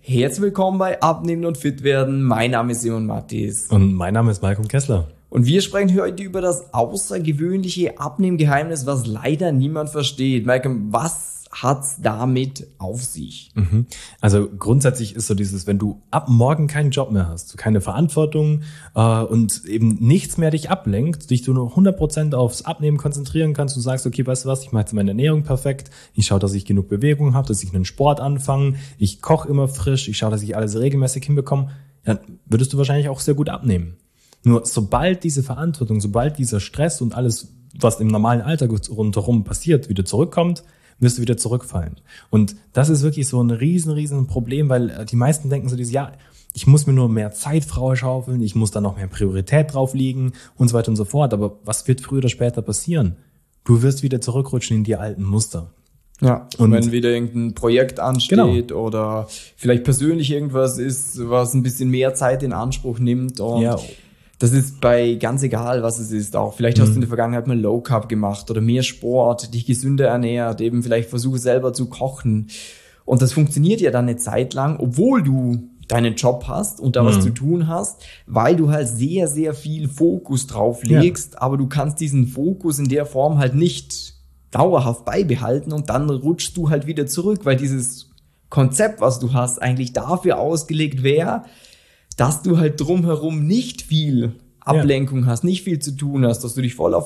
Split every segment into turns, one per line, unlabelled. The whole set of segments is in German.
Herzlich willkommen bei Abnehmen und Fit werden. Mein Name ist Simon Mattis.
Und mein Name ist Malcolm Kessler.
Und wir sprechen heute über das außergewöhnliche Abnehmgeheimnis, was leider niemand versteht. Malcolm, was hat's damit auf sich?
Also grundsätzlich ist so dieses, wenn du ab morgen keinen Job mehr hast, keine Verantwortung und eben nichts mehr dich ablenkt, dich du nur 100% aufs Abnehmen konzentrieren kannst und sagst, okay, weißt du was, ich mache jetzt meine Ernährung perfekt, ich schaue, dass ich genug Bewegung habe, dass ich einen Sport anfange, ich koche immer frisch, ich schaue, dass ich alles regelmäßig hinbekomme, dann würdest du wahrscheinlich auch sehr gut abnehmen. Nur sobald diese Verantwortung, sobald dieser Stress und alles, was im normalen Alltag rundherum passiert, wieder zurückkommt, wirst du wieder zurückfallen. Und das ist wirklich so ein riesen Problem, weil die meisten denken so dieses, ja, ich muss mir nur mehr Zeit freischaufeln, ich muss da noch mehr Priorität drauf liegen und so weiter und so fort. Aber was wird früher oder später passieren? Du wirst wieder zurückrutschen in die alten Muster.
Ja, und wenn wieder irgendein Projekt ansteht oder vielleicht persönlich irgendwas ist, was ein bisschen mehr Zeit in Anspruch nimmt und das ist bei ganz egal, was es ist auch. Vielleicht hast du in der Vergangenheit mal Low Carb gemacht oder mehr Sport, dich gesünder ernährt, eben vielleicht versuche selber zu kochen. Und das funktioniert ja dann eine Zeit lang, obwohl du deinen Job hast und da was zu tun hast, weil du halt sehr viel Fokus drauf legst, aber du kannst diesen Fokus in der Form halt nicht dauerhaft beibehalten und dann rutschst du halt wieder zurück, weil dieses Konzept, was du hast, eigentlich dafür ausgelegt wäre, dass du halt drumherum nicht viel Ablenkung hast, nicht viel zu tun hast, dass du dich voll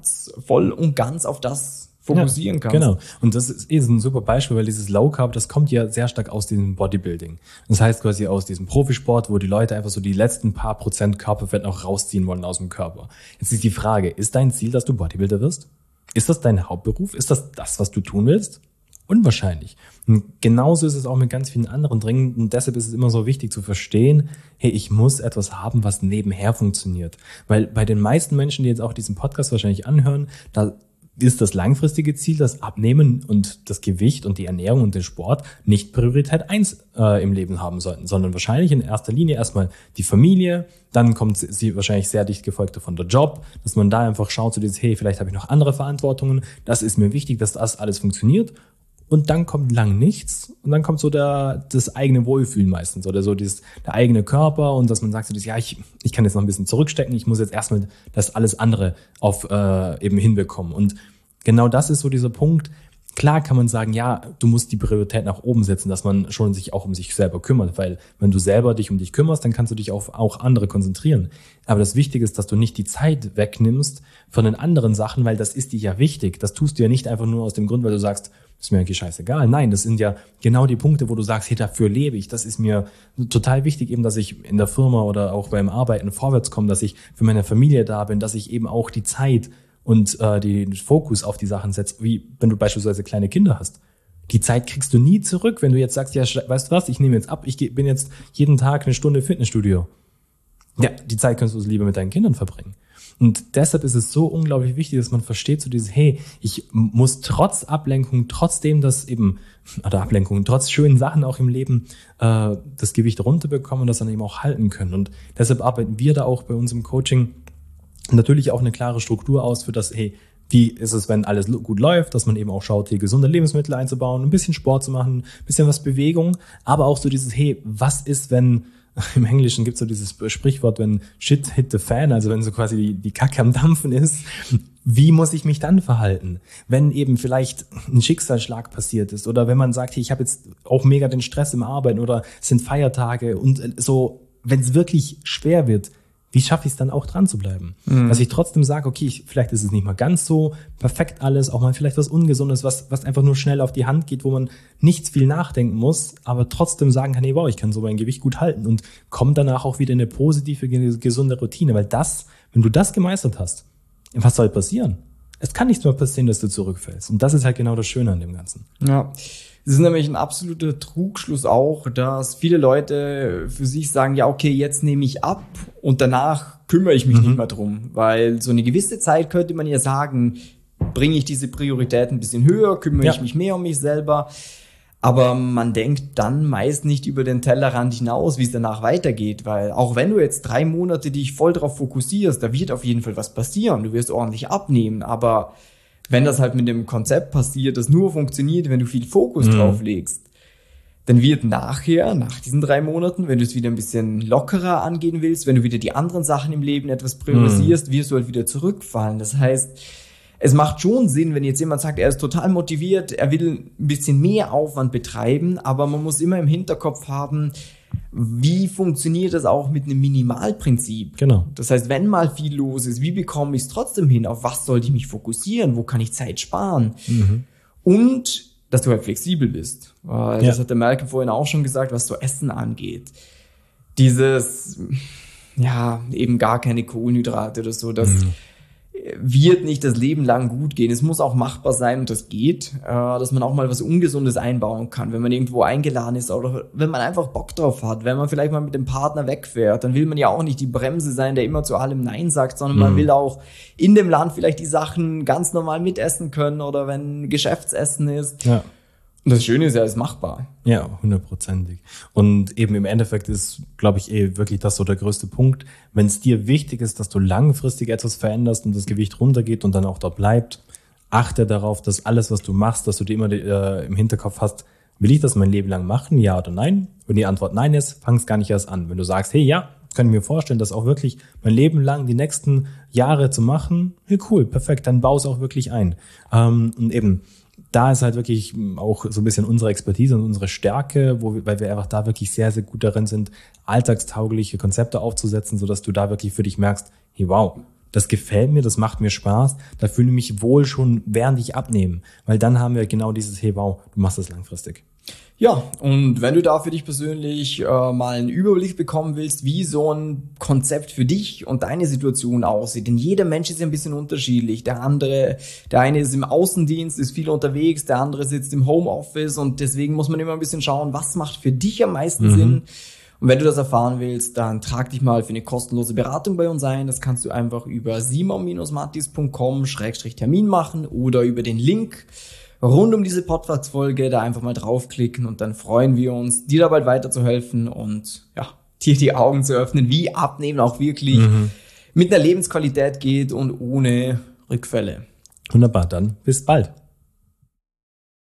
und ganz auf das fokussieren kannst.
Genau. Und das ist ein super Beispiel, weil dieses Low Carb, das kommt ja sehr stark aus diesem Bodybuilding. Das heißt quasi aus diesem Profisport, wo die Leute einfach so die letzten paar Prozent Körperfett noch rausziehen wollen aus dem Körper. Jetzt ist die Frage, ist dein Ziel, dass du Bodybuilder wirst? Ist das dein Hauptberuf? Ist das, was du tun willst? Unwahrscheinlich. Und genauso ist es auch mit ganz vielen anderen Dingen. Und deshalb ist es immer so wichtig zu verstehen, hey, ich muss etwas haben, was nebenher funktioniert. Weil bei den meisten Menschen, die jetzt auch diesen Podcast wahrscheinlich anhören, da ist das langfristige Ziel, das Abnehmen und das Gewicht und die Ernährung und den Sport nicht Priorität 1 im Leben haben sollten, sondern wahrscheinlich in erster Linie erstmal die Familie, dann kommt sie wahrscheinlich sehr dicht gefolgt von der Job, dass man da einfach schaut, so dieses, hey, vielleicht habe ich noch andere Verantwortungen, das ist mir wichtig, dass das alles funktioniert. Und dann kommt lang nichts und dann kommt so das eigene Wohlfühlen meistens oder so der eigene Körper und dass man sagt so, ich kann jetzt noch ein bisschen zurückstecken, ich muss jetzt erstmal das alles andere auf eben hinbekommen. Und genau das ist so dieser Punkt. Klar kann man sagen, ja, du musst die Priorität nach oben setzen, dass man schon sich auch um sich selber kümmert, weil wenn du selber dich um dich kümmerst, dann kannst du dich auf auch andere konzentrieren. Aber das Wichtige ist, dass du nicht die Zeit wegnimmst von den anderen Sachen, weil das ist dir ja wichtig. Das tust du ja nicht einfach nur aus dem Grund, weil du sagst, ist mir eigentlich scheißegal. Nein, das sind ja genau die Punkte, wo du sagst, hey, dafür lebe ich. Das ist mir total wichtig, eben, dass ich in der Firma oder auch beim Arbeiten vorwärts komme, dass ich für meine Familie da bin, dass ich eben auch die Zeit und den Fokus auf die Sachen setze, wie wenn du beispielsweise kleine Kinder hast. Die Zeit kriegst du nie zurück, wenn du jetzt sagst, ja, weißt du was, ich nehme jetzt ab, ich bin jetzt jeden Tag eine Stunde im Fitnessstudio. Ja, die Zeit kannst du lieber mit deinen Kindern verbringen. Und deshalb ist es so unglaublich wichtig, dass man versteht so dieses, hey, ich muss trotz Ablenkung, trotzdem trotz schönen Sachen auch im Leben, das Gewicht runterbekommen und das dann eben auch halten können. Und deshalb arbeiten wir da auch bei uns im Coaching natürlich auch eine klare Struktur aus für das, hey, wie ist es, wenn alles gut läuft, dass man eben auch schaut, hier gesunde Lebensmittel einzubauen, ein bisschen Sport zu machen, ein bisschen was Bewegung, aber auch so dieses, hey, was ist, wenn im Englischen gibt es so dieses Sprichwort, wenn shit hit the fan, also wenn so quasi die Kacke am Dampfen ist, wie muss ich mich dann verhalten? Wenn eben vielleicht ein Schicksalsschlag passiert ist oder wenn man sagt, hey, ich habe jetzt auch mega den Stress im Arbeiten oder es sind Feiertage und so, wenn es wirklich schwer wird, wie schaffe ich es dann auch dran zu bleiben? Dass ich trotzdem sage, okay, vielleicht ist es nicht mal ganz so perfekt alles, auch mal vielleicht was Ungesundes, was einfach nur schnell auf die Hand geht, wo man nicht viel nachdenken muss, aber trotzdem sagen kann, hey, wow, ich kann so mein Gewicht gut halten und komme danach auch wieder in eine positive, gesunde Routine, weil wenn du das gemeistert hast, was soll passieren? Es kann nichts mehr passieren, dass du zurückfällst. Und das ist halt genau das Schöne an dem Ganzen.
Ja. Es ist nämlich ein absoluter Trugschluss auch, dass viele Leute für sich sagen, ja, okay, jetzt nehme ich ab und danach kümmere ich mich nicht mehr drum. Weil so eine gewisse Zeit könnte man ja sagen, bringe ich diese Priorität ein bisschen höher, kümmere ich mich mehr um mich selber. Aber man denkt dann meist nicht über den Tellerrand hinaus, wie es danach weitergeht. Weil auch wenn du jetzt 3 Monate dich voll drauf fokussierst, da wird auf jeden Fall was passieren. Du wirst ordentlich abnehmen, aber wenn das halt mit dem Konzept passiert, das nur funktioniert, wenn du viel Fokus drauf legst, dann wird nachher, nach diesen 3 Monaten, wenn du es wieder ein bisschen lockerer angehen willst, wenn du wieder die anderen Sachen im Leben etwas priorisierst, wirst du halt wieder zurückfallen. Das heißt, es macht schon Sinn, wenn jetzt jemand sagt, er ist total motiviert, er will ein bisschen mehr Aufwand betreiben, aber man muss immer im Hinterkopf haben, wie funktioniert das auch mit einem Minimalprinzip?
Genau.
Das heißt, wenn mal viel los ist, wie bekomme ich es trotzdem hin? Auf was sollte ich mich fokussieren? Wo kann ich Zeit sparen? Und dass du halt flexibel bist. Das hat der Malcolm vorhin auch schon gesagt, was so Essen angeht. Dieses, eben gar keine Kohlenhydrate oder so, das wird nicht das Leben lang gut gehen. Es muss auch machbar sein und das geht, dass man auch mal was Ungesundes einbauen kann, wenn man irgendwo eingeladen ist oder wenn man einfach Bock drauf hat, wenn man vielleicht mal mit dem Partner wegfährt, dann will man ja auch nicht die Bremse sein, der immer zu allem Nein sagt, sondern man will auch in dem Land vielleicht die Sachen ganz normal mitessen können oder wenn Geschäftsessen ist. Ja. Und das Schöne ist ja, es ist machbar.
Ja, 100%. Und eben im Endeffekt ist, glaube ich, wirklich das so der größte Punkt. Wenn es dir wichtig ist, dass du langfristig etwas veränderst und das Gewicht runtergeht und dann auch da bleibt, achte darauf, dass alles, was du machst, dass du dir immer im Hinterkopf hast, will ich das mein Leben lang machen, ja oder nein? Wenn die Antwort nein ist, fang es gar nicht erst an. Wenn du sagst, hey, ja, kann ich mir vorstellen, das auch wirklich mein Leben lang die nächsten Jahre zu machen, hey, cool, perfekt, dann baue es auch wirklich ein. Und eben, da ist halt wirklich auch so ein bisschen unsere Expertise und unsere Stärke, weil wir einfach da wirklich sehr, sehr gut darin sind, alltagstaugliche Konzepte aufzusetzen, sodass du da wirklich für dich merkst, hey, wow, das gefällt mir, das macht mir Spaß, da fühle ich mich wohl schon, während ich abnehme. Weil dann haben wir genau dieses, hey, wow, du machst das langfristig.
Ja, und wenn du da für dich persönlich mal einen Überblick bekommen willst, wie so ein Konzept für dich und deine Situation aussieht, denn jeder Mensch ist ja ein bisschen unterschiedlich. Der eine ist im Außendienst, ist viel unterwegs, der andere sitzt im Homeoffice und deswegen muss man immer ein bisschen schauen, was macht für dich am meisten Sinn. Und wenn du das erfahren willst, dann trag dich mal für eine kostenlose Beratung bei uns ein. Das kannst du einfach über simon-mattis.com/Termin machen oder über den Link rund um diese Podcast-Folge da einfach mal draufklicken und dann freuen wir uns, dir dabei weiterzuhelfen und dir die Augen zu öffnen, wie Abnehmen auch wirklich mit einer Lebensqualität geht und ohne Rückfälle.
Wunderbar, dann bis bald.